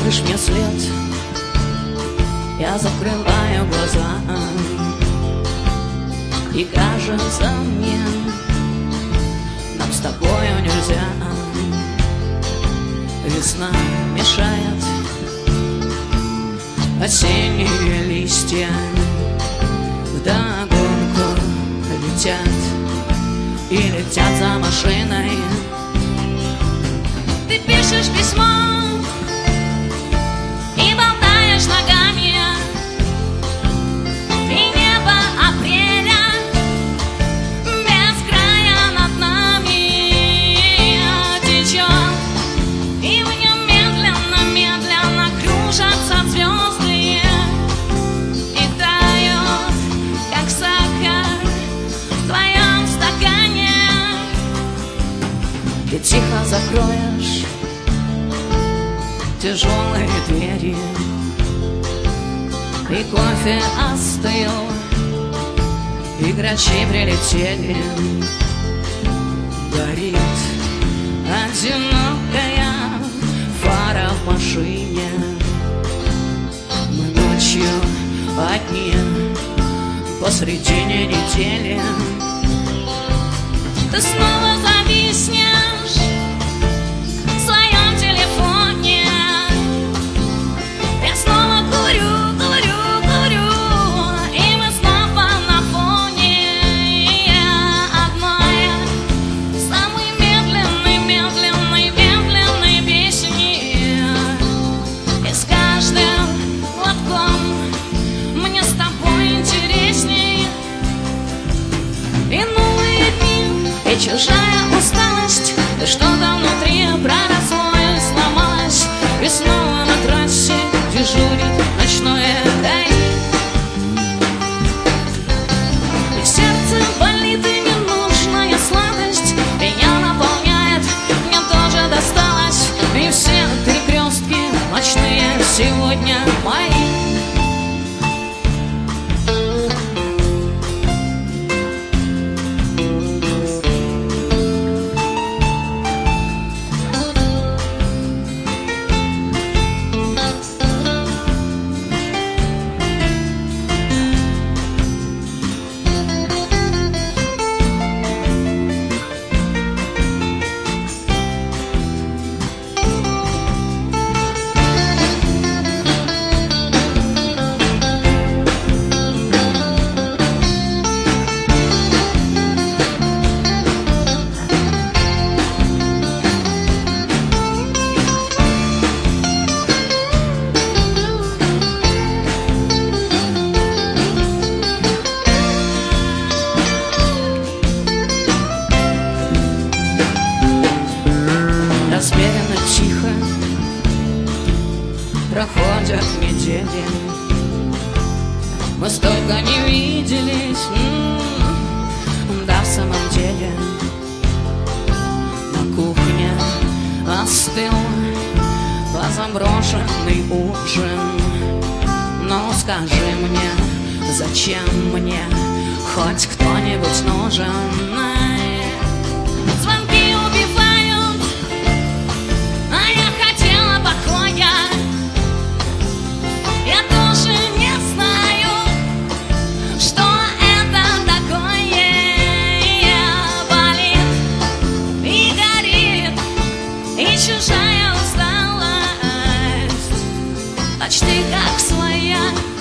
смотришь мне вслед, я закрываю глаза, и кажется мне, нам с тобою нельзя. Весна мешает, осенние листья вдогонку летят и летят за машиной. Ты пишешь письмо и болтаешь ногами, и небо апреля без края над нами течет, и в нем медленно-медленно кружатся звезды и тают, как сахар в твоем стакане. Ты тихо закроешь тяжелые двери, и кофе остыл, и грачи прилетели. Горит одинокая фара в машине. Мы ночью одни посредине недели. Ты снова зависнешь в своем телефоне. Я снова курю, и мы снова на фоне одной самой медленной песни. И с каждым глотком мне с тобой интересней. И новые дни, и чужая усталость, и что-то внутри проросло и сломалось, и снова на трассе дежурит ночное ГАИ. И сердце болит, и ненужная сладость меня наполняет, мне тоже досталось, и все перекрестки ночные сегодня мои. Размеренно тихо проходят недели, мы столько не виделись, да, в самом деле. На кухне остыл позаброшенный ужин. Но скажи мне, зачем мне хоть кто-нибудь нужен? Звонки убивают, а я хотела покоя. Я тоже не знаю, что это такое. Болит и горит, и чужая усталость почти как своя.